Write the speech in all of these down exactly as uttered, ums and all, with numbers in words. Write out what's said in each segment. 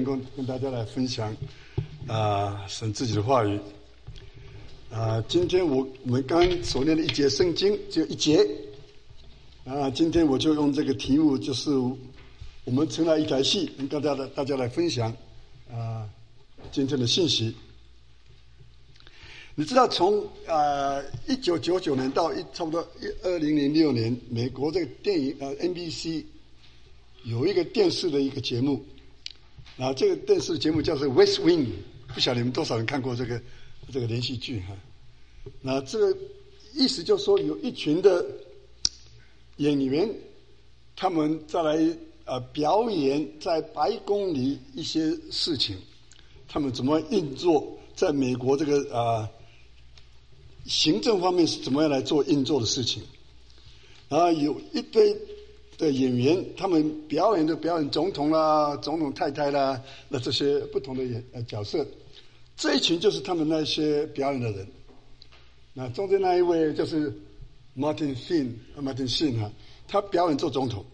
够跟大家来分享啊、呃、神自己的话语啊、呃。今天我我们刚所念的一节圣经只有一节啊、呃，今天我就用这个题目，就是我们成了一台戏，跟大家的大家来分享啊、呃、今天的信息。你知道从啊一九九九年到一差不多二零零六年，美国这个电影呃 N B C 有一个电视的一个节目，啊，这个电视节目叫做《West Wing》，不晓得你们多少人看过这个这个连续剧哈？那这个意思就是说，有一群的演员，他们再来呃表演在白宫里一些事情，他们怎么运作在美国这个啊。呃行政方面是怎么样来做运作的事情，然后有一堆的演员，他们表演的表演总统啦、总统太太啦，那这些不同的演呃角色，这一群就是他们那些表演的人。那中间那一位就是 Martin Sheen，Martin Sheen 哈，他表演做总统。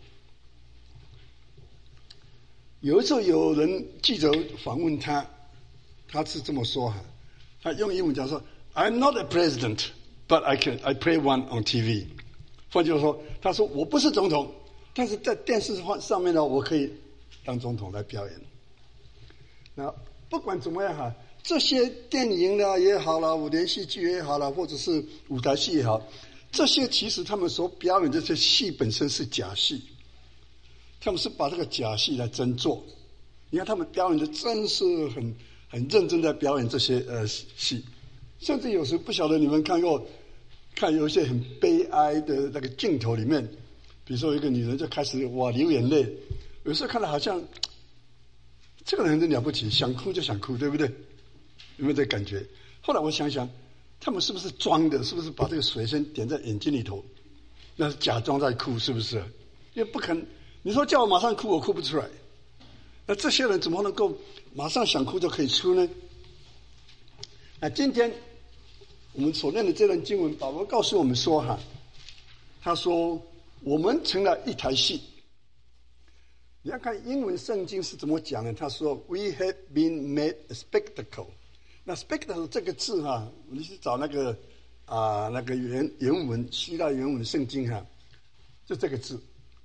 有一次有人记者访问他，他是这么说哈，他用英文讲说。I'm not a president, but I can I play one on T V。换句话说，他说我不是总统，但是在电视上面呢，我可以当总统来表演。那不管怎么样哈，这些电影呢也好了，连续剧也好了，或者是舞台戏也好，这些其实他们所表演这些戏本身是假戏，他们是把这个假戏来真做。你看他们表演的真是很很认真在表演这些呃戏。甚至有时不晓得你们看过，看有一些很悲哀的那个镜头里面，比如说一个女人就开始哇流眼泪，有时候看到好像这个人真了不起，想哭就想哭，对不对？有没有这感觉？后来我想想，他们是不是装的？是不是把这个水先点在眼睛里头，那是假装在哭，是不是？因为不肯，你说叫我马上哭，我哭不出来。那这些人怎么能够马上想哭就可以哭呢？那今天我们所念的这段经文，保罗告诉我们说哈，他说我们成了一台戏。你要看英文圣经是怎么讲的，他说 We have been made a spectacle。那 spectacle 这个字哈，你去找那个啊、呃、那个原原文希腊原文圣经哈，就这个字。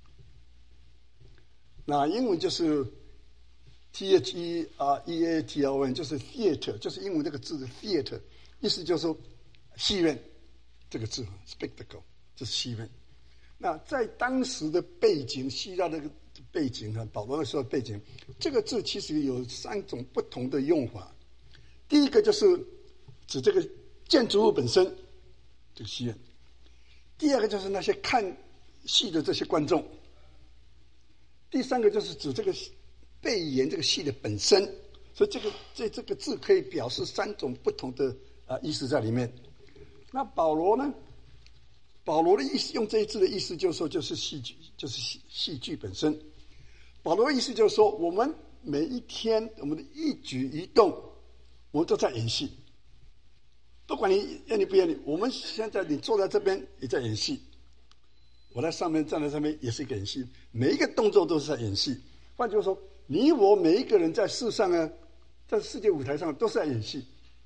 那英文就是 T H E R E A T L N， 就是 theater， 就是英文这个字的 theater， 意思就是说戏院这个字 spectacle 就是戏院。那在当时的背景，希腊的背景和保罗那时候的背景，这个字其实有三种不同的用法。第一个就是指这个建筑物本身，这个戏院；第二个就是那些看戏的这些观众；第三个就是指这个背演这个戏的本身。所以这个这这个字可以表示三种不同的啊、呃、意思在里面。那保罗呢？保罗的意思，用这一字的意思就是说，就是戏剧，就是戏戏剧本身。保罗的意思就是说，我们每一天，我们的一举一动，我们都在演戏。不管你愿意不愿意，我们现在你坐在这边也在演戏，我在上面站在上面也是一个演戏，每一个动作都是在演戏。换句话说，你我每一个人在世上呢，在世界舞台上都是在演戏。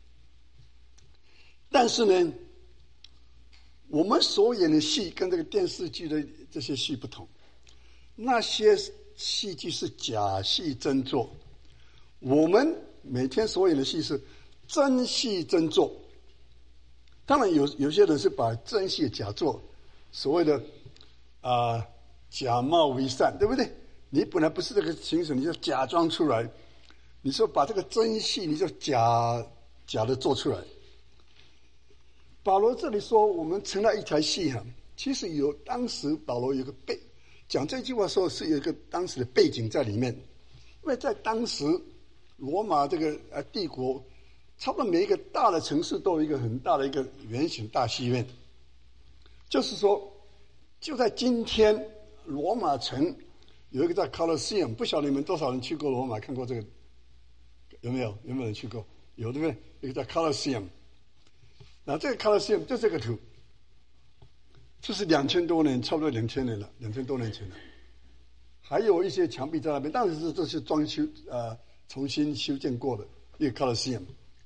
但是呢，我们所演的戏跟这个电视剧的这些戏不同，那些戏剧是假戏真做，我们每天所演的戏是真戏真做。当然有有些人是把真戏假做，所谓的啊、呃、假冒为善，对不对？你本来不是这个形式，你就假装出来，你说把这个真戏你就假假的做出来。保罗这里说我们成了一台戏哈，其实有当时保罗有个背讲这句话的时候是有一个当时的背景在里面，因为在当时罗马这个呃帝国，差不多每一个大的城市都有一个很大的一个圆形大戏院，就是说就在今天罗马城有一个叫 Colosseum， 不晓得你们多少人去过罗马看过这个，有没有？有没有人去过？有，对不对？一个叫 Colosseum。那这个 Colosseum 就这个图，这是两千多年，差不多两千年了，两千多年前了。还有一些墙壁在那边，但是这是装修呃重新修建过的一个 Colosseum。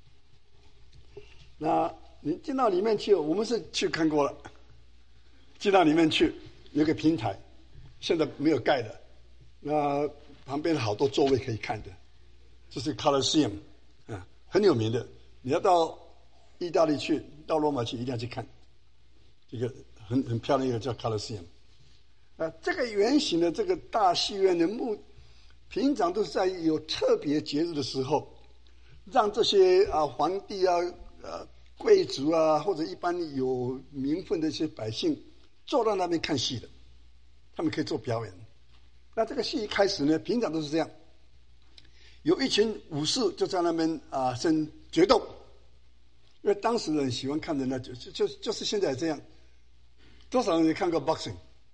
那你进到里面去，我们是去看过了。进到里面去，有个平台，现在没有盖的，那旁边好多座位可以看的，这是 Colosseum 啊，很有名的。你要到意大利去，到罗马去，一定要去看。这个很很漂亮，一个叫 Colosseum。啊，这个圆形的这个大戏院的目，平常都是在有特别节日的时候，让这些啊皇帝啊、呃贵族啊，或者一般有名分的一些百姓，坐到那边看戏的，他们可以做表演。那这个戏一开始呢，平常都是这样，有一群武士就在那边啊生决斗，因为当时人喜欢看的那就就就就是现在这样。多少人看过 boxing？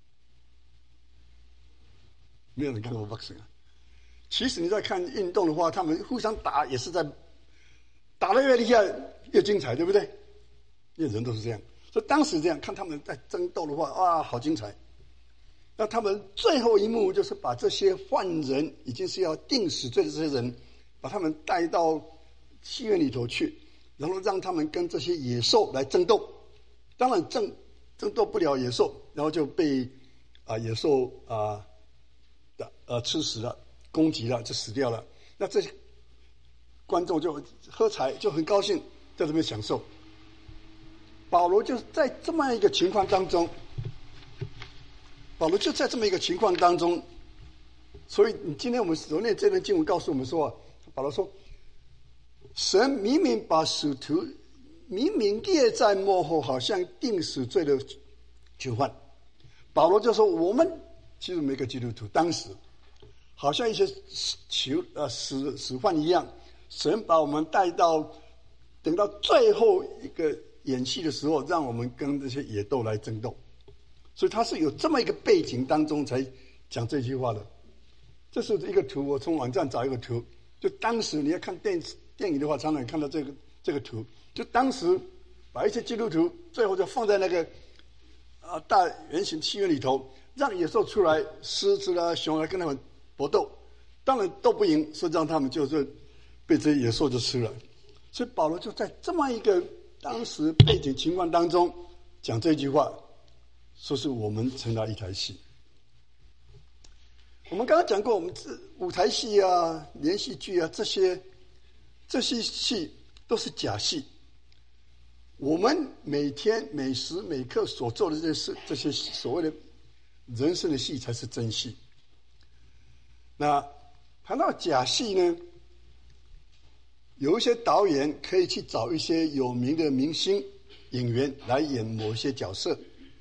没有人看过 boxing 啊。其实你在看运动的话，他们互相打也是在打得越厉害越精彩，对不对？因为人都是这样，所以当时这样看他们在争斗的话，哇，好精彩。那他们最后一幕就是把这些犯人，已经是要定死罪的这些人，把他们带到戏院里头去，然后让他们跟这些野兽来争斗。当然争争斗不了野兽，然后就被啊野兽啊的呃吃死了，攻击了，就死掉了。那这些观众就喝彩，就很高兴，在这边享受。保罗就是在这么一个情况当中，保罗就在这么一个情况当中，所以你今天我们所念这段经文告诉我们说，保罗说，神明明把使徒明明列在幕后，好像定死罪的囚犯。保罗就说，我们其实每个基督徒当时好像一些囚呃死死犯一样，神把我们带到等到最后一个演戏的时候，让我们跟这些野斗来争斗。所以他是有这么一个背景当中才讲这句话的。这是一个图，我从网站找一个图，就当时你要看电电影的话，常常看到这个这个图，就当时把一些基督徒最后就放在那个啊大圆形戏院里头，让野兽出来，狮子啦、熊来跟他们搏斗，当然斗不赢，所以让他们就是被这些野兽就吃了。所以保罗就在这么一个当时背景情况当中讲这句话，说是我们成了一台戏。我们刚刚讲过，我们这舞台戏啊、连续剧啊，这些这些戏都是假戏。我们每天每时每刻所做的这些事，这些所谓的人生的戏才是真戏。那谈到假戏呢，有一些导演可以去找一些有名的明星演员来演某些角色。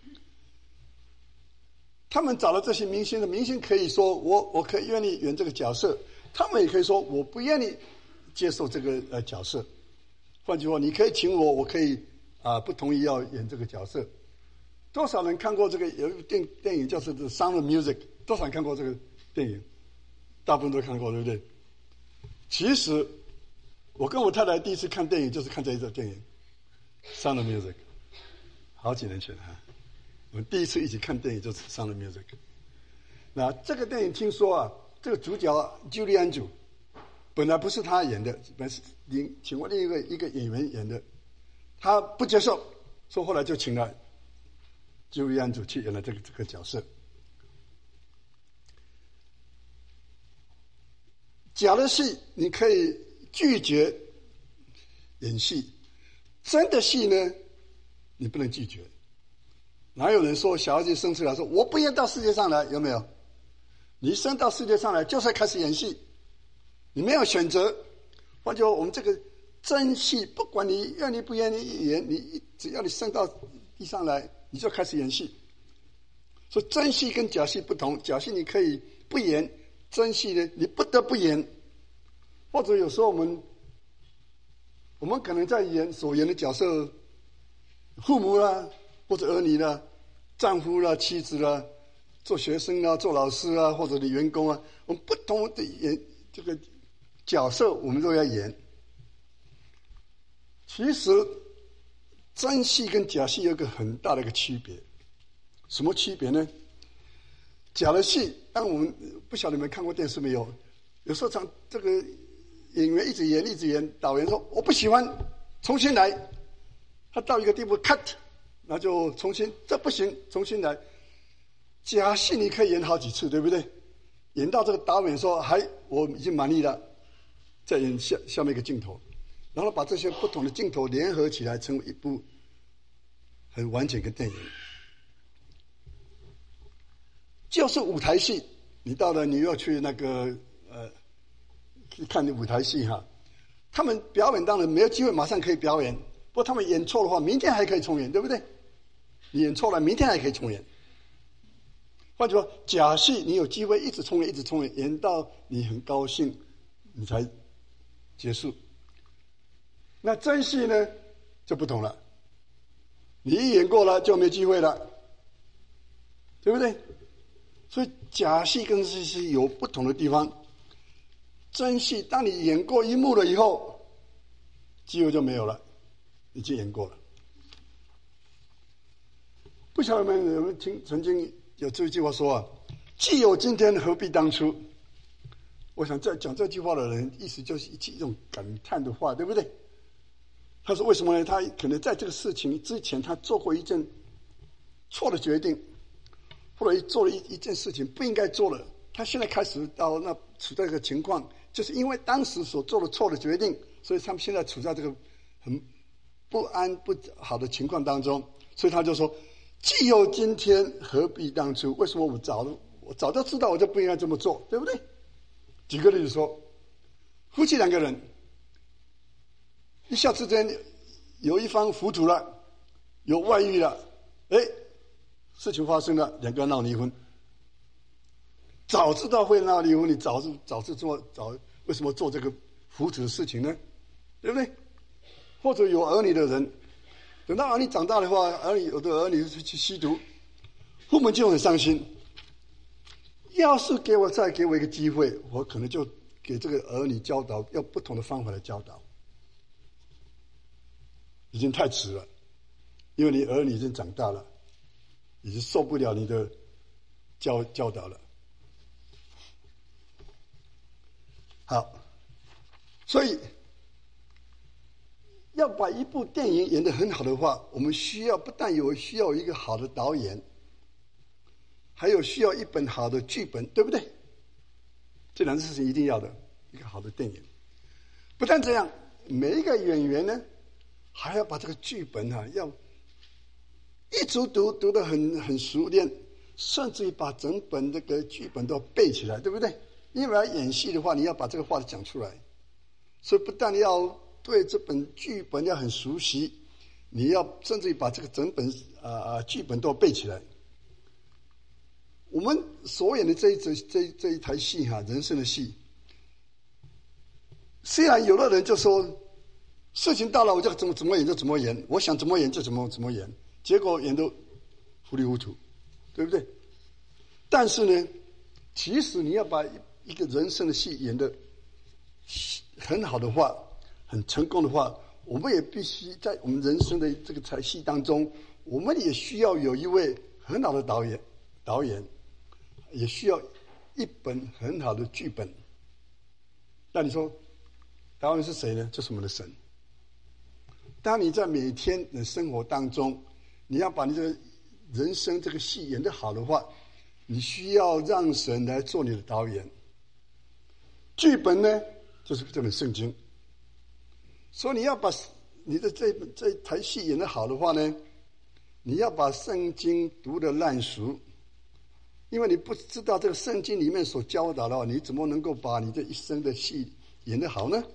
他们找了这些明星的明星可以说我我可以愿意演这个角色，他们也可以说我不愿意接受这个呃角色。换句话，你可以请我，我可以啊、呃、不同意要演这个角色。多少人看过这个有一部电电影叫做《The Sound of Music》？多少人看过这个电影？大部分都看过，对不对？其实我跟我太太第一次看电影就是看这一部电影《Sound of Music》，好几年前哈。我们第一次一起看电影就是《Sound of Music》。那这个电影听说啊，这个主角朱利安祖本来不是他演的，本来是另请过另一个一个演员演的，他不接受，所以后来就请了朱利安祖去演了这个这个角色。假的戏你可以拒绝演戏，真的戏呢，你不能拒绝。哪有人说小孩子生出来说我不愿到世界上来？有没有？你生到世界上来就是开始演戏，你没有选择。换句话，我们这个真戏，不管你愿意不愿意演，你只要你生到地上来，你就开始演戏。所以真戏跟假戏不同，假戏你可以不演，真戏呢你不得不演。或者有时候我们我们可能在演所演的角色，父母啦，或者儿女啦，丈夫啦，妻子啦，做学生啊，做老师啊，或者你员工啊，我们不同的演这个角色，我们都要演。其实真戏跟假戏有一个很大的一个区别，什么区别呢？假的戏，但我们不晓得你们看过电视没有？有时候常这个演员一直演一直演，导演说我不喜欢，重新来。他到一个地步 cut， 那就重新，这不行，重新来。假戏你可以演好几次，对不对？演到这个导演说还我已经满意了，再演下下面一个镜头，然后把这些不同的镜头联合起来，成为一部很完整的电影。就是舞台戏，你到了你要去那个呃去看舞台戏哈，他们表演当然没有机会马上可以表演，不过他们演错的话，明天还可以重演，对不对？你演错了，明天还可以重演。换句话说，假戏你有机会一直重演，一直重演，演到你很高兴，你才结束。那真戏呢，就不同了。你一演过了就没机会了，对不对？所以假戏跟真戏有不同的地方。真戏，当你演过一幕了以后，机会就没有了，已经演过了。不晓得你们有没有听曾经有这句话说啊，既有今天何必当初。我想在讲这句话的人意思就是一种感叹的话，对不对？他说为什么呢？他可能在这个事情之前他做过一件错的决定，或者做了一一件事情不应该做的，他现在开始到那处在这个情况，就是因为当时所做的错的决定，所以他们现在处在这个很不安不好的情况当中，所以他就说既有今天何必当初。为什么我早我早就知道我就不应该这么做，对不对？举个例子说，夫妻两个人一下之间有一方糊涂了，有外遇了，哎，事情发生了，两个人闹离婚。早知道会闹离婚，你早是早是做早为什么做这个糊涂的事情呢？对不对？或者有儿女的人，等到儿女长大的话，儿女有的儿女去吸毒，父母就很伤心。要是给我再给我一个机会，我可能就给这个儿女教导，用不同的方法来教导。已经太迟了，因为你儿女已经长大了，已经受不了你的教教导了。好，所以要把一部电影演得很好的话，我们需要不但有需要一个好的导演，还有需要一本好的剧本，对不对？这两件事情一定要的，一个好的电影。不但这样，每一个演员呢，还要把这个剧本啊，要一直读读得很很熟练，甚至于把整本这个剧本都要背起来，对不对？因为要演戏的话，你要把这个话讲出来，所以不但要对这本剧本要很熟悉，你要甚至于把这个整本啊、呃、剧本都要背起来。我们所演的这一这这这一台戏哈、啊，人生的戏，虽然有的人就说事情到了我就怎么怎么演就怎么演，我想怎么演就怎么怎么演，结果演得糊里糊涂，对不对？但是呢，其实你要把一个人生的戏演得很好的话，很成功的话，我们也必须在我们人生的这个台戏当中，我们也需要有一位很好的导演，导演也需要一本很好的剧本。那你说导演是谁呢？就是我们的神。当你在每天的生活当中，你要把你这个人生这个戏演得好的话，你需要让神来做你的导演。剧本呢，就是这本圣经。所以你要把你的这这台戏演得好的话呢，你要把圣经读得烂熟，因为你不知道这个圣经里面所教导的，你怎么能够把你这一生的戏演得好呢？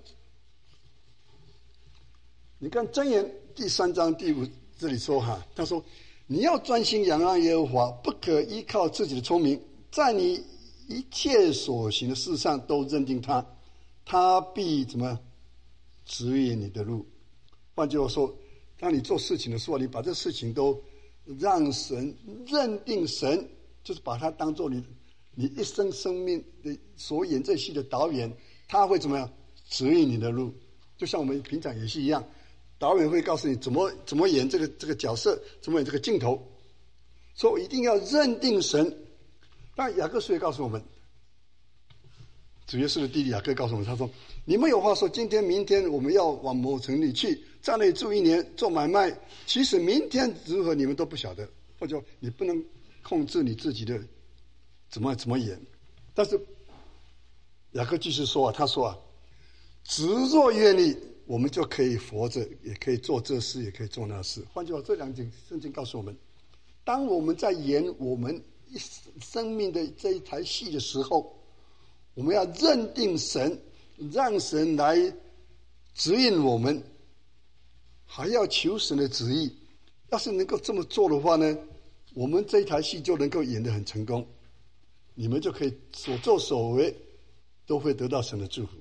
你看箴言第三章第五这里说哈，他说你要专心仰望耶和华，不可依靠自己的聪明，在你一切所行的事上都认定他，他必怎么指引你的路。换句话说，当你做事情的时候，你把这事情都让神认定神，就是把他当作你你一生生命的所演这戏的导演，他会怎么样指引你的路。就像我们平常演戏一样，导演会告诉你怎么怎么演这个这个角色，怎么演这个镜头。所以一定要认定神。但雅各书也告诉我们， 主耶稣的弟弟雅各告诉我们，他说：“你们有话说，今天、明天我们要往某城里去，在那里住一年，做买卖。其实明天如何，你们都不晓得。或者你不能控制你自己的怎么怎么演。但是雅各继续说啊，他说啊，只若愿意，我们就可以活着，也可以做这事，也可以做那事。换句话，这两节圣经告诉我们，当我们在演我们生命的这一台戏的时候，我们要认定神，让神来指引我们，还要求神的旨意。要是能够这么做的话呢，我们这一台戏就能够演得很成功，你们就可以所作所为都会得到神的祝福。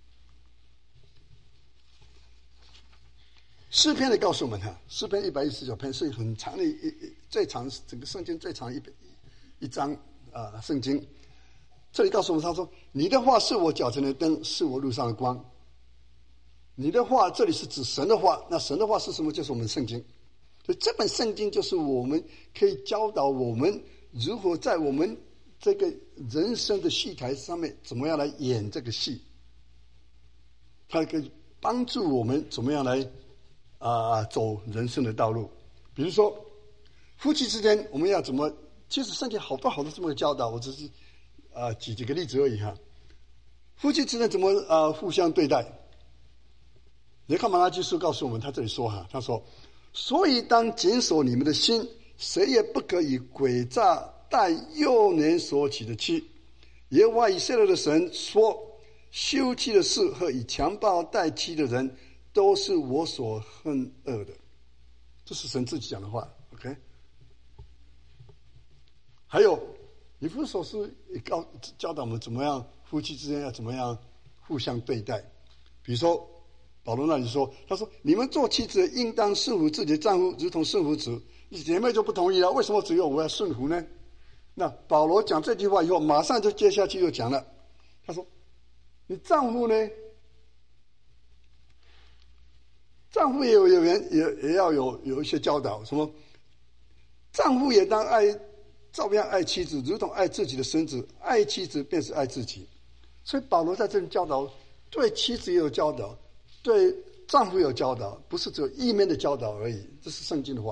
诗篇的告诉我们哈，诗篇一百一十九篇是很长的一一最长整个圣经最长一一章啊、呃、圣经。这里告诉我们，他说：“你的话是我脚前的灯，是我路上的光。”你的话，这里是指神的话。那神的话是什么？就是我们圣经。所以这本圣经就是我们可以教导我们如何在我们这个人生的戏台上面怎么样来演这个戏。它可以帮助我们怎么样来啊、呃、走人生的道路。比如说夫妻之间我们要怎么，其实圣经好多好多这么个教导，我只是啊、呃、举几个例子而已哈。夫妻之间怎么啊、呃、互相对待？你看马拉基书告诉我们，他这里说哈，他说：“所以当谨守你们的心，谁也不可以诡诈待幼年所娶的妻。耶和华以色列的神说，休妻的事和以强暴待妻的人，都是我所恨恶的。”这是神自己讲的话 ，OK。还有以弗所书也告教导我们怎么样夫妻之间要怎么样互相对待。比如说保罗那里说，他说：“你们做妻子应当顺服自己的丈夫，如同顺服主。”姐妹就不同意了，为什么只有我要顺服呢？那保罗讲这句话以后，马上就接下去又讲了，他说：“你丈夫呢？丈夫也有有人也也要有有一些教导，什么？丈夫也当爱，照样爱妻子，如同爱自己的身子。爱妻子便是爱自己。”所以保罗在这里教导，对妻子也有教导，对丈夫有教导，不是只有一面的教导而已。这是圣经的话。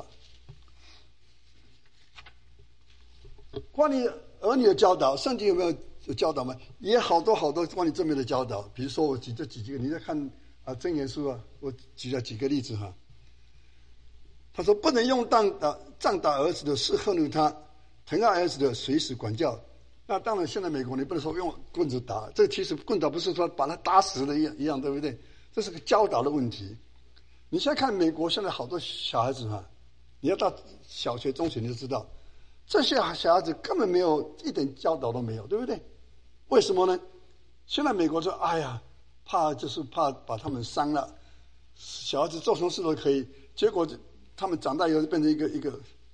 关于儿女的教导，圣经有没有有教导吗？也好多好多关于正面的教导。比如说我举这几个，你在看啊箴言书啊，我举了几个例子哈。他说：“不能用杖打杖打儿子的，是恨怒他；疼爱儿子的，随时管教。”那当然，现在美国你不能说用棍子打，这其实棍打不是说把他打死的一样一样，对不对？这是个教导的问题。你现在看美国现在好多小孩子哈，你要到小学、中学你就知道。这些小孩子根本没有一点教导都没有，对不对？为什么呢？现在美国说：“哎呀，怕就是怕把他们伤了，小孩子做什么事都可以。”结果他们长大以后就变成一个一个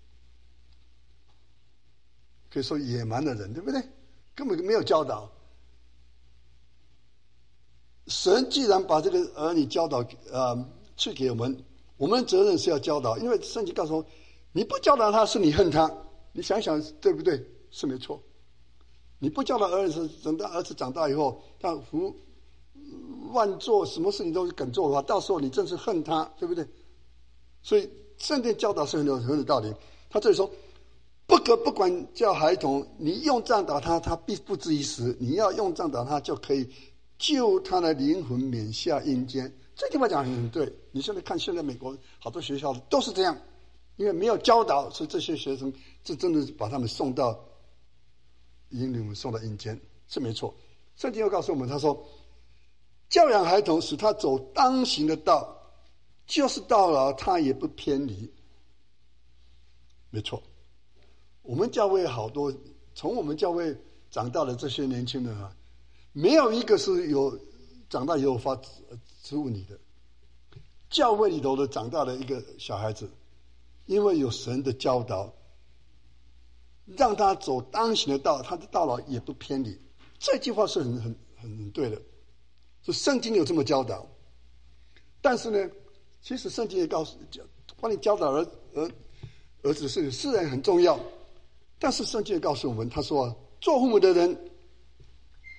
可以说野蛮的人，对不对？根本没有教导。神既然把这个儿女教导呃赐给我们，我们的责任是要教导，因为圣经告诉我，你不教导他是你恨他。你想想对不对？是没错。你不教导儿子，等到儿子长大以后，他胡乱做什么事情都敢做的话，到时候你正是恨他，对不对？所以圣经教导是很有很有道理。他这里说，不可不管教孩童，你用杖打他，他必不至于死；你要用杖打他，就可以救他的灵魂免下阴间。这句话讲很对。你现在看现在美国好多学校都是这样。因为没有教导，所以这些学生这真的把他们送到阴灵，送到阴间，是没错。圣经又告诉我们，他说：“教养孩童，使他走当行的道，就是到老他也不偏离。”没错。我们教会好多，从我们教会长大的这些年轻人啊，没有一个是有长大以后发出问题的。教会里头的长大的一个小孩子，因为有神的教导，让他走当行的道，他的道路也不偏离。这句话是很很很对的，是圣经有这么教导。但是呢，其实圣经也告诉，关于教导儿儿儿子的事情，虽然很重要，但是圣经也告诉我们，他说：“做父母的人，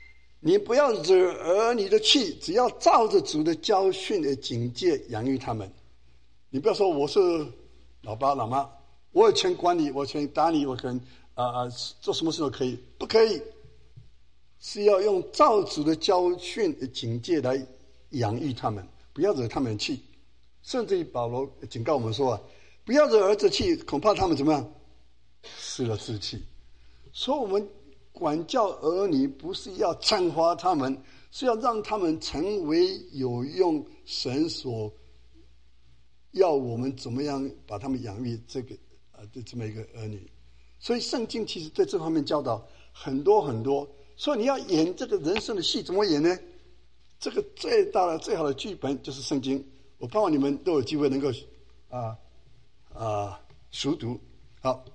你不要惹儿女的气，只要照着主的教训的警戒养育他们。你不要说我是老爸老妈，我有权管你，我有权打你，我可能啊啊、呃、做什么事都可以，不可以，是要用照主的教训的警戒来养育他们，不要惹他们气。甚至于保罗警告我们说啊，不要惹儿子气，恐怕他们怎么样失了志气。所以我们管教儿女不是要惩罚他们，是要让他们成为有用神所要我们怎么样把他们养育这个啊的这么一个儿女。所以圣经其实对这方面教导很多很多。所以你要演这个人生的戏，怎么演呢？这个最大的最好的剧本就是圣经。我盼望你们都有机会能够啊啊熟读。好，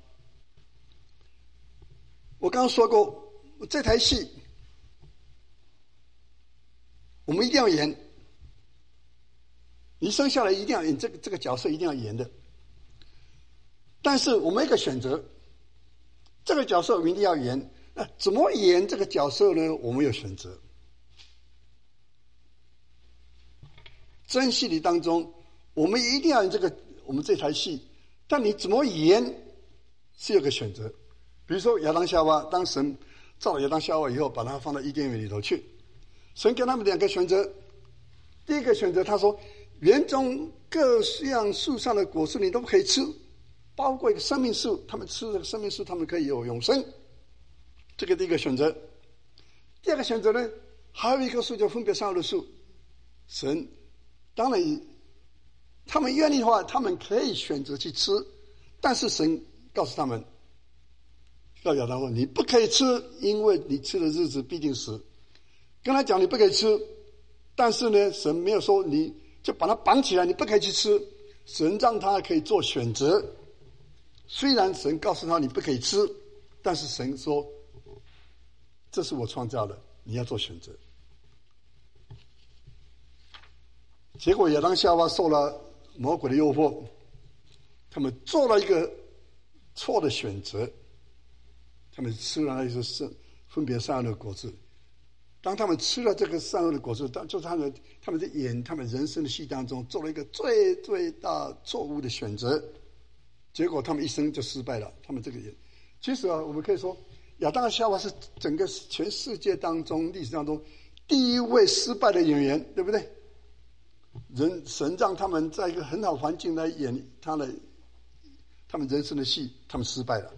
我刚刚说过，这台戏我们一定要演，你生下来一定要演这个这个角色，一定要演的。但是我们一个选择，这个角色我们一定要演，那怎么演这个角色呢？我们有选择。真戏里当中，我们一定要演这个我们这台戏，但你怎么演是有个选择。比如说亚当夏娃，当神造了亚当夏娃以后，把它放到伊甸园里头去，神给他们两个选择。第一个选择，他说园中各样树上的果实你都不可以吃，包括一个生命树，他们吃这个生命树，他们可以有永生。这个第一个选择。第二个选择呢，还有一棵树叫分别善恶的树，神当然他们愿意的话，他们可以选择去吃，但是神告诉他们，告诉亚当说你不可以吃，因为你吃的日子必定死。跟他讲你不可以吃，但是呢，神没有说你就把他绑起来，你不可以去吃。神让他可以做选择，虽然神告诉他你不可以吃，但是神说这是我创造的，你要做选择。结果亚当夏娃受了魔鬼的诱惑，他们做了一个错的选择，他们吃了那些分别善恶的果子。当他们吃了这个善恶的果子，就是他们他们在演他们人生的戏当中做了一个最最大错误的选择，结果他们一生就失败了。他们这个演，其实啊，我们可以说亚当夏娃是整个全世界当中历史当中第一位失败的演员，对不对？人神让他们在一个很好的环境来演他的他们人生的戏，他们失败了。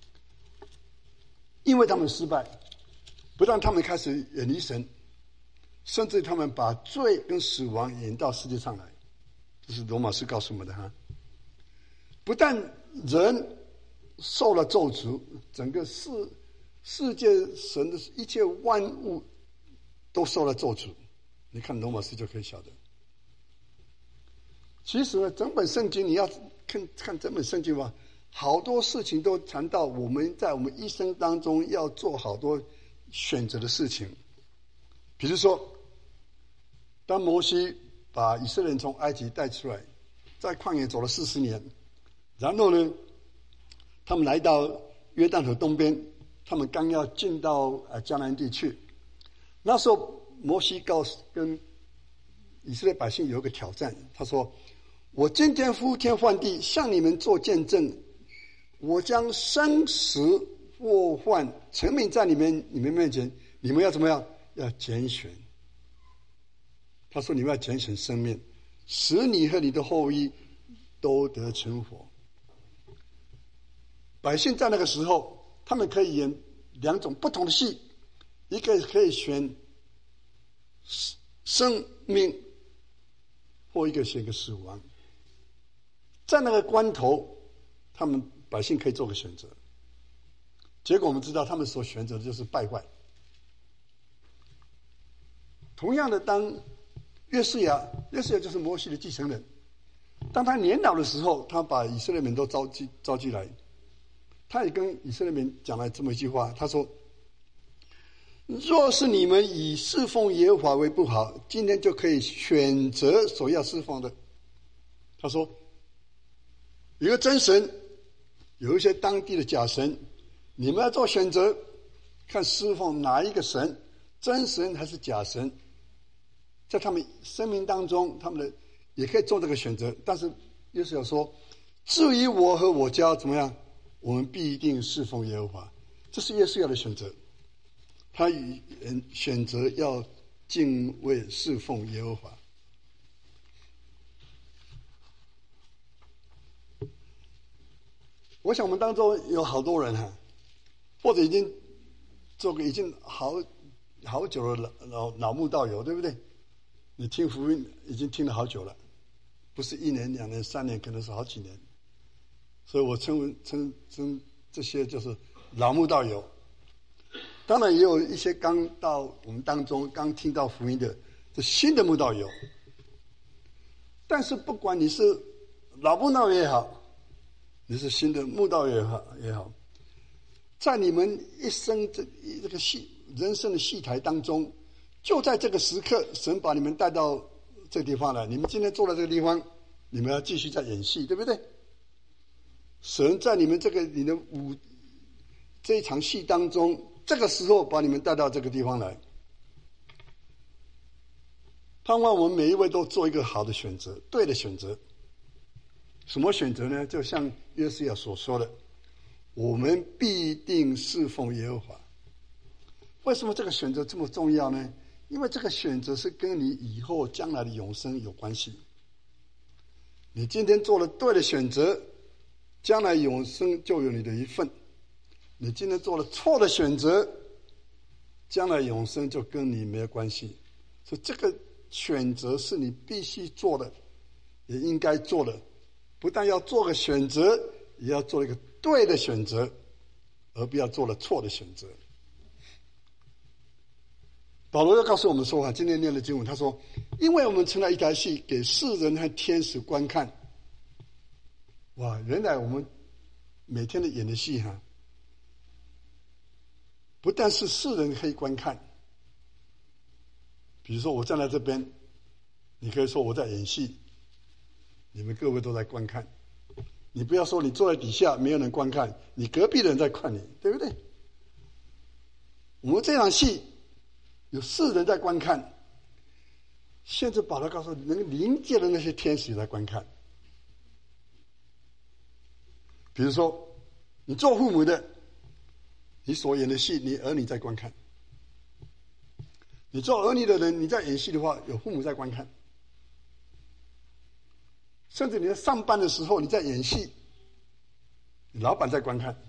因为他们失败，不但他们开始远离神，甚至他们把罪跟死亡引到世界上来。这是罗马书告诉我们的哈。不但人受了咒诅，整个世世界神的一切万物都受了咒诅。你看罗马书就可以晓得。其实呢，整本圣经你要看看整本圣经吧，好多事情都谈到我们在我们一生当中要做好多选择的事情。比如说，当摩西把以色列人从埃及带出来，在旷野走了四十年，然后呢，他们来到约旦河东边，他们刚要进到呃迦南地去。那时候摩西告诉跟以色列百姓有一个挑战，他说：我今天呼天唤地向你们做见证，我将生死祸患陈明在你们你们面前，你们要怎么样？要拣选。他说你们要拣选生命，使你和你的后裔都得存活。百姓在那个时候，他们可以演两种不同的戏，一个可以选生命，或一个选个死亡。在那个关头，他们百姓可以做个选择。结果我们知道，他们所选择的就是败坏。同样的，当约书亚，约书亚就是摩西的继承人，当他年老的时候，他把以色列民都召集召集来，他也跟以色列民讲了这么一句话，他说：若是你们以侍奉耶和华为不好，今天就可以选择所要侍奉的。他说有一个真神，有一些当地的假神，你们要做选择，看侍奉哪一个神， 真神还是假神，在他们生命当中，他们的也可以做这个选择。但是耶稣要说，至于我和我家怎么样，我们必定侍奉耶和华。这是耶稣要的选择，他选择要敬畏侍奉耶和华。我想我们当中有好多人哈，或者已经做过已经好好久了老老慕道友，对不对？你听福音已经听了好久了，不是一年、两年、三年，可能是好几年。所以我称为称称这些就是老慕道友。当然也有一些刚到我们当中刚听到福音的这新的慕道友。但是不管你是老慕道也好，你是新的慕道也好也好，在你们一生这这个戏人生的戏台当中，就在这个时刻，神把你们带到这个地方来。你们今天坐在这个地方，你们要继续在演戏，对不对？神在你们这个你的舞这一场戏当中，这个时候把你们带到这个地方来。盼望我们每一位都做一个好的选择，对的选择。什么选择呢？就像约书亚所说的，我们必定侍奉耶和华。为什么这个选择这么重要呢？因为这个选择是跟你以后将来的永生有关系。你今天做了对的选择，将来永生就有你的一份。你今天做了错的选择，将来永生就跟你没有关系。所以这个选择是你必须做的，也应该做的。不但要做个选择，也要做一个对的选择，而不要做了错的选择。保罗要告诉我们说啊，今天念的经文，他说，因为我们成了一台戏，给世人和天使观看。哇，原来我们每天的演的戏哈，不但是世人可以观看。比如说我站在这边，你可以说我在演戏，你们各位都在观看。你不要说你坐在底下没有人观看，你隔壁的人在看你，对不对？我们这场戏有世人在观看，甚至保罗告诉你，能临界的那些天使也在观看。比如说你做父母的，你所演的戏，你儿女在观看。你做儿女的人，你在演戏的话，有父母在观看。甚至你在上班的时候，你在演戏，你老板在观看，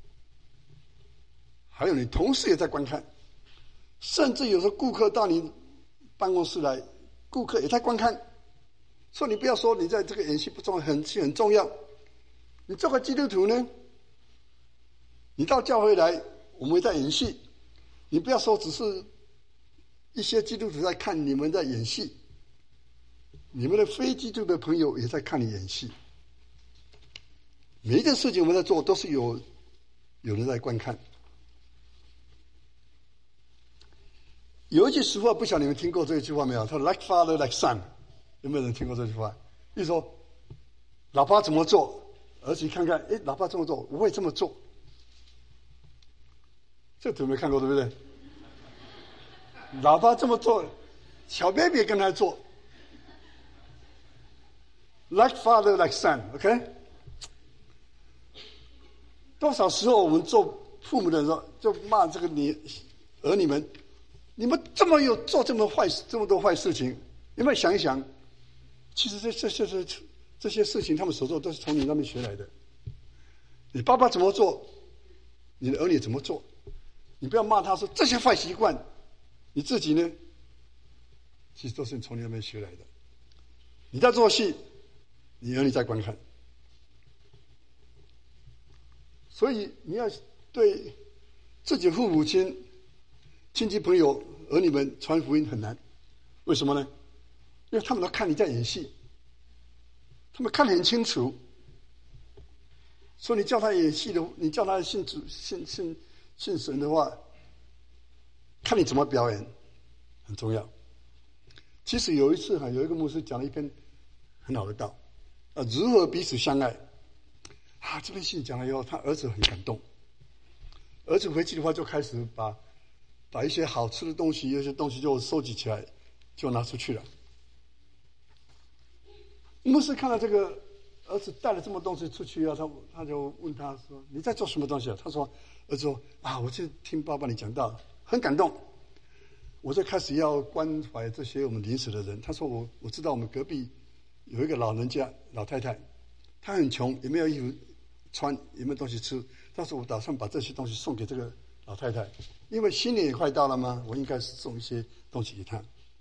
还有你同事也在观看，甚至有时候顾客到你办公室来，顾客也在观看。所以你不要说你在这个演戏不重要，很很重要。你做个基督徒呢，你到教会来，我们在演戏，你不要说只是一些基督徒在看你们在演戏，你们的非基督的朋友也在看你演戏。每一件事情我们在做，都是有有人在观看。有一句实话，不晓得你们听过这一句话没有？他说 "Like father, like son"， 有没有人听过这句话？比如说，老爸怎么做，儿子看看，哎，老爸这么做，我会这么做。这图没看过，对不对？老爸这么做，小 baby 跟他做。Like father, like son，OK？、Okay? 多少时候我们做父母的时候，就骂这个你儿女们，你们这么有做这么坏事，这么多坏事情，有没有想一想？其实这这这这这些事情，他们所做都是从你那边学来的。你爸爸怎么做，你的儿女怎么做？你不要骂他说这些坏习惯，你自己呢，其实都是从你那边学来的。你在做戏，你儿女在观看。所以你要对自己父母亲、亲戚朋友、儿女们传福音很难，为什么呢？因为他们都看你在演戏，他们看得很清楚。所以你叫他演戏的，你叫他信主、信信信神的话，看你怎么表演，很重要。其实有一次哈，有一个牧师讲了一篇很好的道，啊，如何彼此相爱。啊，这篇信讲了以后，他儿子很感动。儿子回去的话，就开始把把一些好吃的东西，有些东西就收集起来，就拿出去了。牧师看到这个儿子带了这么东西出去啊，他他就问他说：“你在做什么东西啊？”他说：“儿子说啊，我就听爸爸你讲道，很感动，我就开始要关怀这些我们临死的人。”他说：“我我知道我们隔壁有一个老人家老太太，她很穷，也没有衣服穿，也没有东西吃。但是我打算把这些东西送给这个老太太，因为新年也快到了嘛，我应该是送一些东西给她。”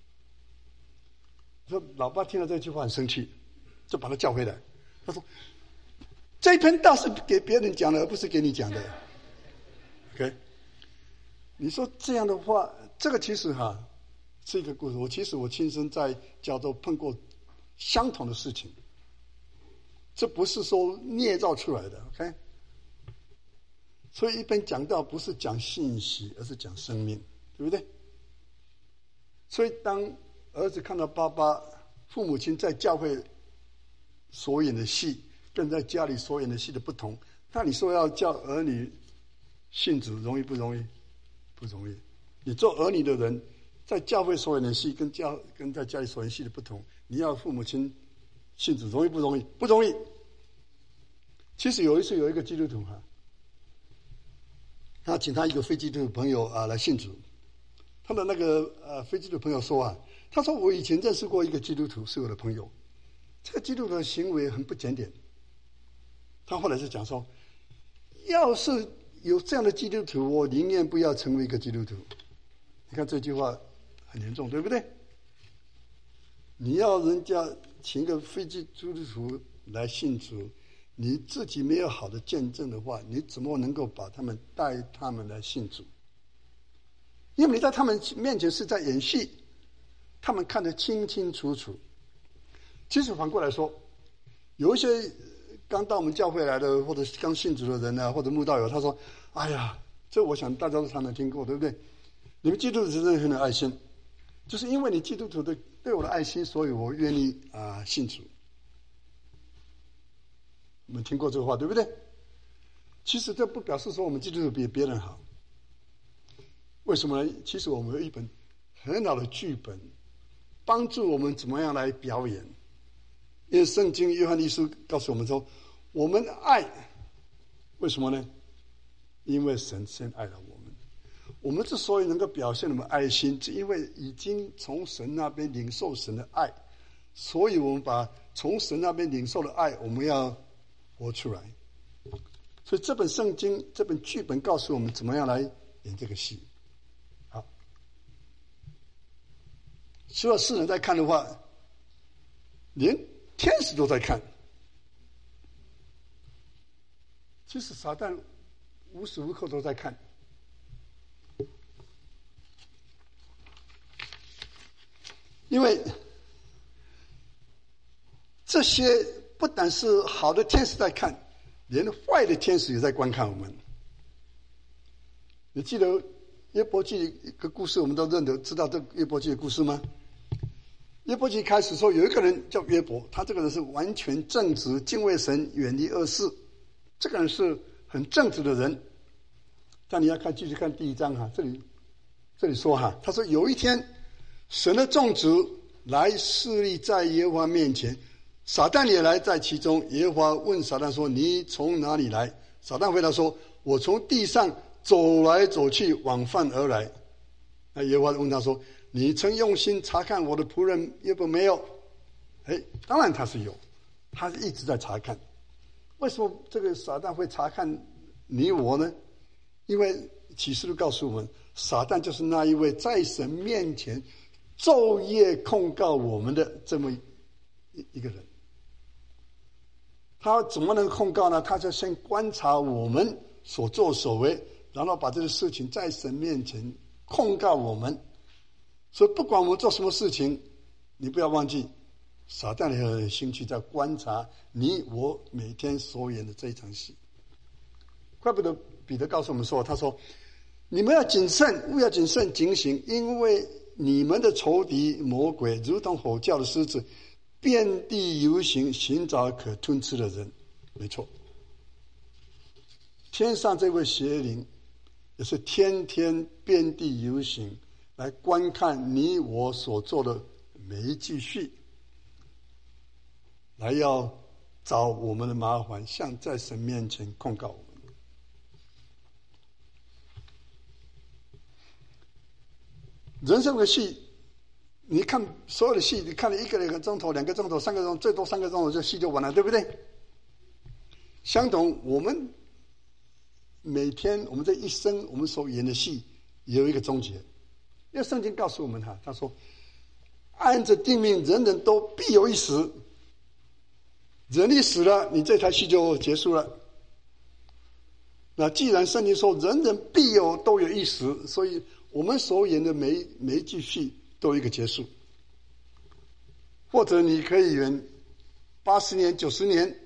说老爸听了这句话很生气，就把他叫回来。他说：“这篇道是给别人讲的，而不是给你讲的。” OK， 你说这样的话，这个其实哈是一个故事。我其实我亲身在加州碰过相同的事情，这不是说捏造出来的。OK， 所以一边讲道不是讲信息，而是讲生命，对不对？所以当儿子看到爸爸、父母亲在教会所演的戏跟在家里所演的戏的不同，那你说要叫儿女信主容易不容易？不容易。你做儿女的人，在教会所演的戏跟教跟在家里所演戏的不同，你要父母亲信主容易不容易？不容易。其实有一次有一个基督徒哈，他请他一个非基督徒朋友啊来信主，他的那个呃非基督徒朋友说啊，他说我以前认识过一个基督徒是我的朋友，这个基督徒的行为很不检点。他后来就讲说，要是有这样的基督徒，我宁愿不要成为一个基督徒。你看这句话很严重，对不对？你要人家请个非基督徒来信主，你自己没有好的见证的话，你怎么能够把他们带他们来信主？因为你在他们面前是在演戏，他们看得清清楚楚。其实反过来说，有一些刚到我们教会来的，或者刚信主的人啊，或者慕道友，他说：“哎呀，这我想大家都常常听过，对不对？你们基督徒真的很有爱心，就是因为你基督徒的对我的爱心，所以我愿意啊、呃、信主。”我们听过这个话，对不对？其实这不表示说我们基督徒比别人好。为什么呢？其实我们有一本很好的剧本，帮助我们怎么样来表演。因为圣经约翰一书告诉我们说，我们爱，为什么呢？因为神先爱了我们。我们之所以能够表现我们爱心，是因为已经从神那边领受神的爱，所以我们把从神那边领受的爱，我们要活出来。所以这本圣经，这本剧本告诉我们怎么样来演这个戏。好，除了世人在看的话，连天使都在看。其实撒旦无时无刻都在看。因为这些不但是好的天使在看，连坏的天使也在观看我们。你记得约伯记一个故事，我们都认得知道这约伯记的故事吗？约伯记开始说有一个人叫约伯，他这个人是完全正直，敬畏神，远离恶事，这个人是很正直的人。但你要看继续看第一章哈，这里这里说哈，他说有一天神的众子来侍立在耶和华面前，撒旦也来在其中。耶和华问撒旦说：“你从哪里来？”撒旦回答说：“我从地上走来走去，往返而来。”那耶和华问他说：“你曾用心查看我的仆人约伯没有？”哎，当然他是有，他是一直在查看。为什么这个撒旦会查看你我呢？因为启示录告诉我们，撒旦就是那一位在神面前昼夜控告我们的这么一一个人。他怎么能控告呢？他就先观察我们所作所为，然后把这个事情在神面前控告我们。所以不管我们做什么事情，你不要忘记，撒旦也有兴趣在观察你我每天所演的这一场戏。怪不得彼得告诉我们说，他说：“你们要谨慎，务要谨慎警醒，因为你们的仇敌魔鬼如同吼叫的狮子，遍地游行，寻找可吞吃的人。”没错，天上这位邪灵也是天天遍地游行，来观看你我所做的每一句戏，来要找我们的麻烦，向在神面前控告我们。人生的戏，你看所有的戏，你看了一个两个钟头、两个钟头、三个钟头，最多三个钟头，这戏就完了，对不对？相同，我们每天我们这一生我们所演的戏有一个终结，因为圣经告诉我们哈，他说按着定命，人人都必有一死。人一死了，你这台戏就结束了。那既然圣经说人人必有都有一死，所以我们所演的每每一句戏都有一个结束。或者你可以演八十年、九十年，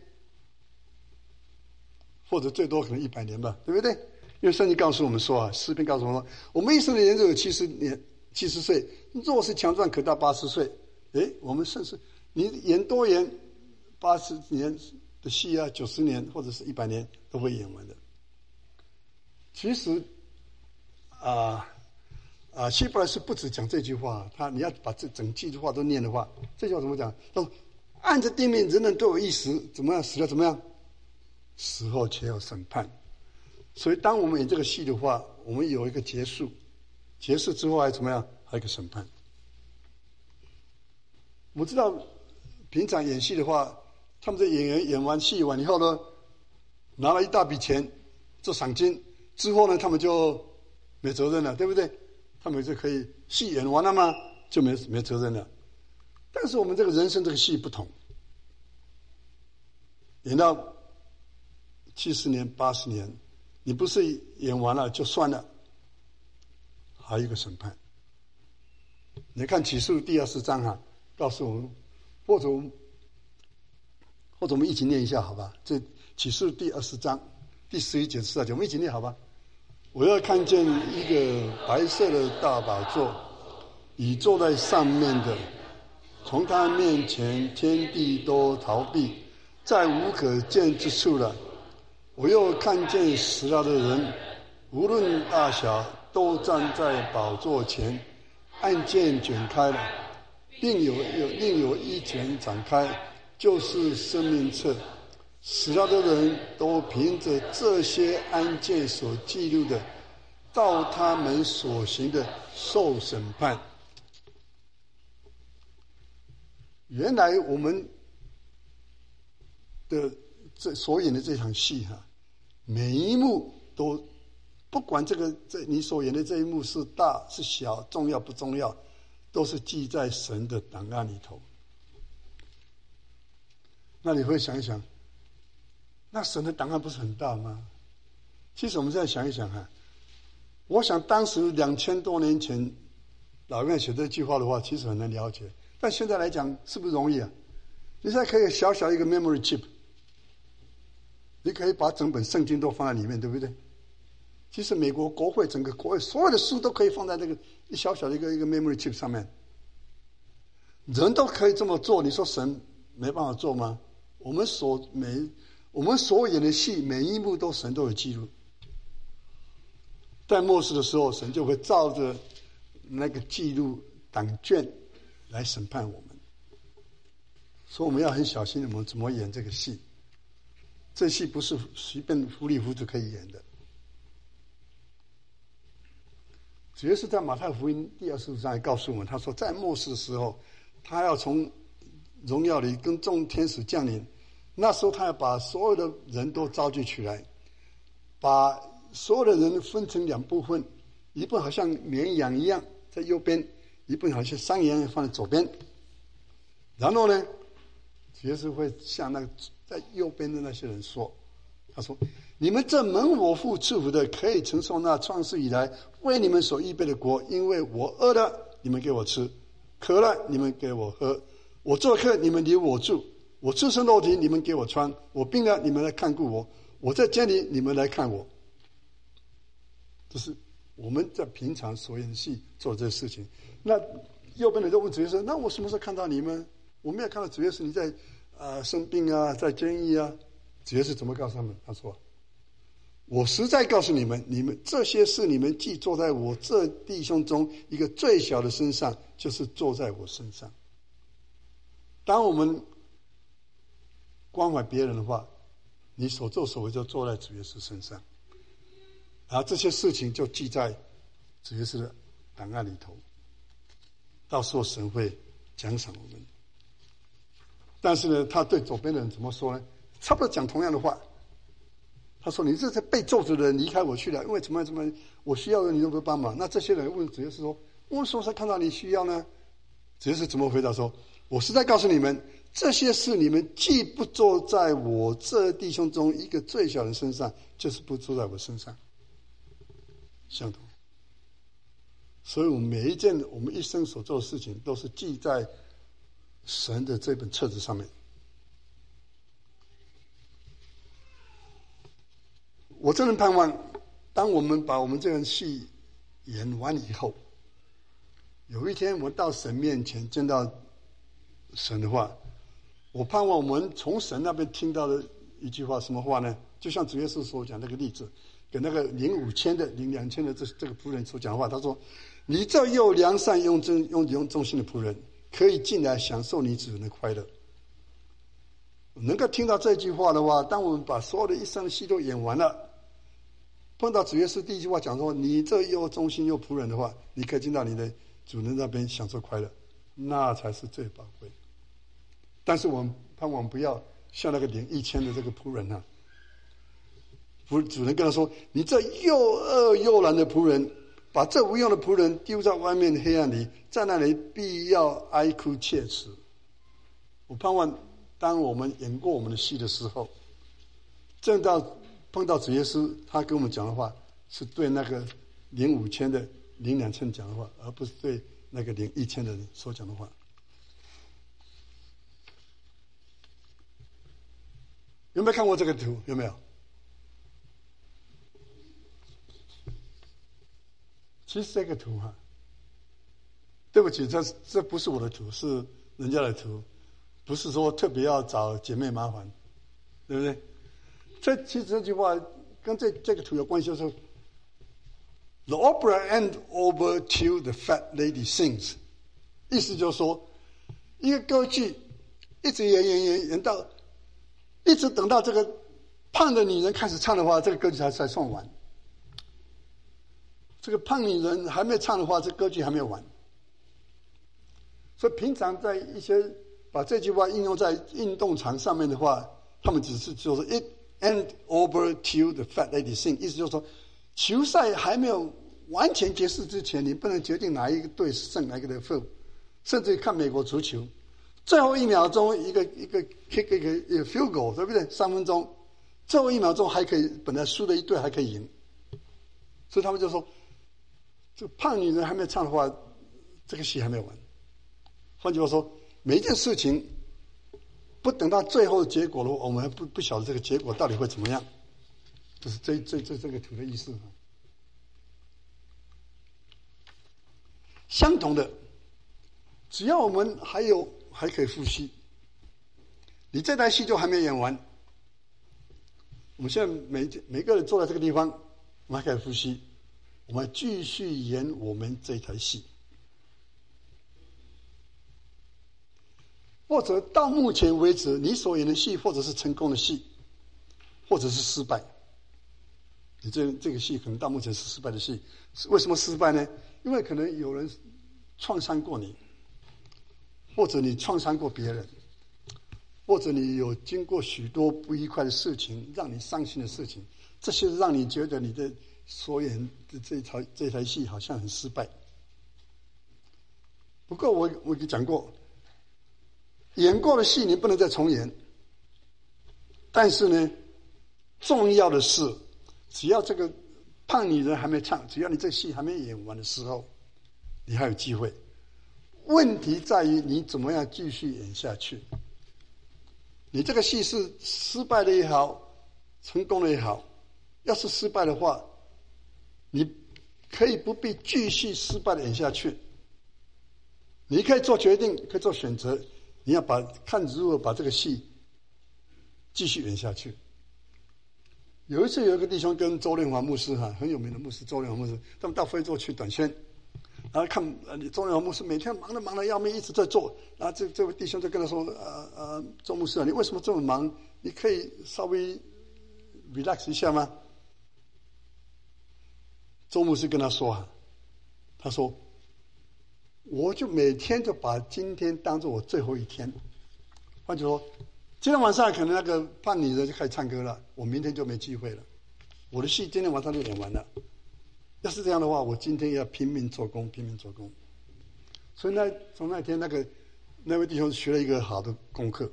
或者最多可能一百年吧，对不对？因为圣经告诉我们说啊，诗篇告诉我们说，我们一生的年只有七十年、七十岁，若是强壮，可到八十岁。诶，我们甚至你演多演八十年的戏啊，九十年或者是一百年都会演完的。其实啊啊，希伯来书不只讲这句话，他你要把这整句话都念的话，这句话怎么讲？他说：“按着定命，人人都有一死，怎么样？死了怎么样？死后且有审判。”所以，当我们演这个戏的话，我们有一个结束，结束之后还怎么样？还有一个审判。我知道，平常演戏的话，他们这演员演完戏完以后呢，拿了一大笔钱做赏金，之后呢，他们就没责任了，对不对？他们就可以戏演完了吗？就没没责任了。但是我们这个人生这个戏不同，演到七十年、八十年，你不是演完了就算了，还有一个审判。你看启示录第二十章啊，告诉我们，或者我们或者我们一起念一下，好吧？这启示录第二十章第十一节、十二节，我们一起念，好吧？我要看见一个白色的大宝座，已坐在上面的，从他面前天地都逃避，再无可见之处了。我又看见死了的人，无论大小，都站在宝座前，案卷卷开了，并有有另有一卷展开，就是生命册。死了的人都凭着这些案件所记录的，照他们所行的受审判。原来我们的这所演的这场戏哈、啊，每一幕都不管这个这你所演的这一幕是大是小，重要不重要，都是记在神的档案里头。那你会想一想，那神的档案不是很大吗？其实我们现在想一想哈、啊，我想当时两千多年前老院写这句话的话，其实很难了解。但现在来讲，是不是容易啊？你现在可以小小一个 memory chip， 你可以把整本圣经都放在里面，对不对？其实美国国会整个国会所有的书都可以放在这个一小小的一个一个 memory chip 上面，人都可以这么做，你说神没办法做吗？我们所每我们所演的戏，每一幕都神都有记录。在末世的时候，神就会照着那个记录档卷来审判我们。所以我们要很小心，我们怎么演这个戏。这戏不是随便糊里糊涂可以演的。主要是在马太福音第二十五章也告诉我们，他说在末世的时候，他要从荣耀里跟众天使降临，那时候他要把所有的人都召集起来，把所有的人分成两部分，一部分好像绵羊一样在右边，一部分好像山羊一样放在左边。然后呢，主要是会向那个在右边的那些人说，他说：“你们这蒙我父赐福的，可以承受那创世以来为你们所预备的国，因为我饿了，你们给我吃；渴了，你们给我喝；我做客，你们留我住；我赤身裸体，你们给我穿；我病了，你们来看顾我；我在监里，你们来看我。”这是我们在平常所演戏做这些事情。那右边的人问主耶稣：“那我什么时候看到你们？我没有看到主耶稣，你在呃生病啊，在监狱啊。”主耶稣怎么告诉他们？他说：“ 我实在告诉你们，你们这些事，你们既做在我这弟兄中一个最小的身上，就是做在我身上。当我们关怀别人的话，你所作所为就做在主耶稣身上，然后这些事情就记在主耶稣的档案里头，到时候神会奖赏我们。但是呢，他对左边的人怎么说呢？差不多讲同样的话。他说：“你这是被咒诅的人离开我去了，因为怎么怎么，我需要你都不帮忙。”那这些人问主耶稣说：“为什么才看到你需要呢？”主耶稣怎么回答说：“我实在告诉你们，这些事你们既不做在我这弟兄中一个最小的身上，就是不做在我身上。”相同。所以我们每一件我们一生所做的事情，都是记在神的这本册子上面。我真的盼望，当我们把我们这个戏演完以后，有一天我们到神面前见到神的话，我盼望我们从神那边听到的一句话，什么话呢？就像主耶稣所讲那个例子，给那个领五千的、领两千的这这个仆人所讲的话，他说：“你这又良善又忠又用忠心的仆人，可以进来享受你主人的快乐。”能够听到这句话的话，当我们把所有的一生的戏都演完了，碰到主耶稣第一句话讲说：“你这又忠心又仆人的话，你可以进到你的主人那边享受快乐。”那才是最宝贵的。但是我们盼望不要像那个领一千的这个仆人啊，主人跟他说：“你这又恶又懒的仆人，把这无用的仆人丢在外面的黑暗里，在那里必要哀哭切齿。”我盼望当我们演过我们的戏的时候，正到碰到主耶稣，他跟我们讲的话是对那个领五千的、领两千讲的话，而不是对那个领一千的人所讲的话。有没有看过这个图？有没有？其实这个图哈，对不起，这这不是我的图，是人家的图，不是说特别要找姐妹麻烦，对不对？这其实这句话跟这这个图有关系，就是 The opera ends over till the fat lady sings， 意思就是说，一个歌剧一直演演演演到，一直等到这个胖的女人开始唱的话，这个歌剧才才算完。这个胖女人还没唱的话，这歌剧还没有完。所以平常在一些把这句话应用在运动场上面的话，他们只是就是 it end over till the fat lady sing， 意思就是说，球赛还没有完全结束之前，你不能决定哪一个队胜，哪一个队负。甚至看美国足球，最后一秒钟一个一个 kick 一个一个 field goal， 对不对？三分钟，最后一秒钟还可以，本来输的一队还可以赢。所以他们就说，这个胖女人还没有唱的话，这个戏还没有完。换句话说，每一件事情不等到最后的结果了，我们还不不晓得这个结果到底会怎么样。这是这这这这个图的意思。相同的，只要我们还有还可以呼吸，你这台戏就还没演完。我们现在每每个人坐在这个地方，我们还可以呼吸，我们继续演我们这台戏。或者到目前为止，你所演的戏，或者是成功的戏，或者是失败。你这这个戏可能到目前是失败的戏，为什么失败呢？因为可能有人创伤过你，或者你创伤过别人，或者你有经过许多不愉快的事情，让你伤心的事情，这些让你觉得你的所演的这台这台戏好像很失败。不过我我已经讲过，演过的戏你不能再重演，但是呢，重要的是，只要这个胖女人还没唱，只要你这个戏还没演完的时候，你还有机会。问题在于你怎么样继续演下去。你这个戏是失败的也好，成功的也好，要是失败的话，你可以不必继续失败的演下去。你可以做决定，可以做选择，你要把看如何把这个戏继续演下去。 有一次有一个弟兄跟周润华牧师哈，很有名的牧师周润华牧师，他们到非洲去短宣，然后看周润华牧师每天忙得忙得要命，一直在做。然后这这位弟兄就跟他说：“呃呃，周牧师啊，你为什么这么忙？你可以稍微 relax 一下吗？”周牧师跟他说啊，他说：“我就每天就把今天当作我最后一天。换句话说，今天晚上可能那个胖女人就开始唱歌了，我明天就没机会了。我的戏今天晚上就演完了。要是这样的话，我今天要拼命做工，拼命做工。所以呢，从那天那个那位弟兄学了一个好的功课。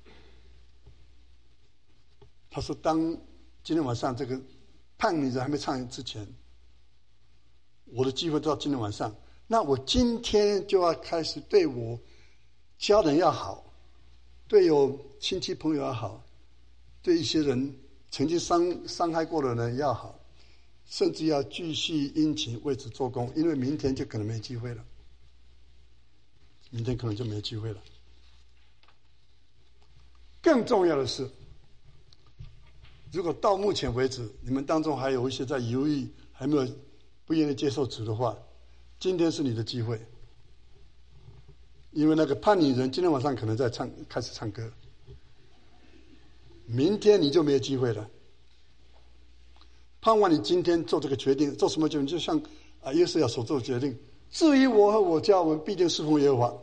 他说，当今天晚上这个胖女人还没唱之前，我的机会到今天晚上，那我今天就要开始对我家人要好，对有亲戚朋友要好，对一些人曾经伤伤害过的人要好，甚至要继续殷勤为此做工，因为明天就可能没机会了，明天可能就没机会了。更重要的是，如果到目前为止你们当中还有一些在犹豫，还没有不愿意接受主的话，今天是你的机会。因为那个叛逆人今天晚上可能在唱，开始唱歌，明天你就没有机会了。盼望你今天做这个决定，做什么决定？就像啊，约瑟亚所做的决定。至于我和我家，我们必定侍奉耶和华。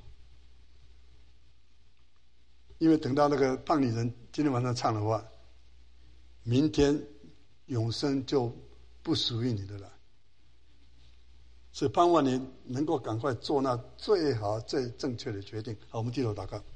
因为等到那个叛逆人今天晚上唱的话，明天永生就不属于你的了。所以盼望你能够赶快做那最好最正确的决定。好，我们低头祷告。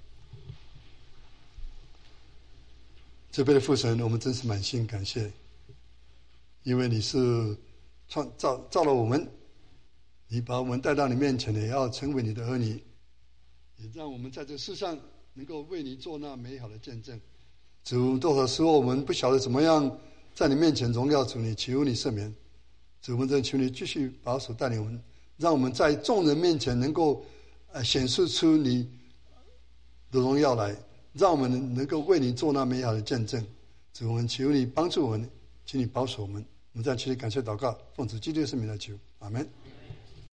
这边的父神，我们真是满心感谢，因为你是创造造了我们，你把我们带到你面前，也要成为你的儿女，也让我们在这世上能够为你做那美好的见证。主，多少时候我们不晓得怎么样在你面前荣耀主你，求你赦免。主，我们真求你继续保守带领我们，让我们在众人面前能够呃显示出你的荣耀来，让我们能够为你做那美好的见证。主，我们求你帮助我们，请你保守我们。我们在这里感谢祷告，奉主基督的圣名来求，阿们。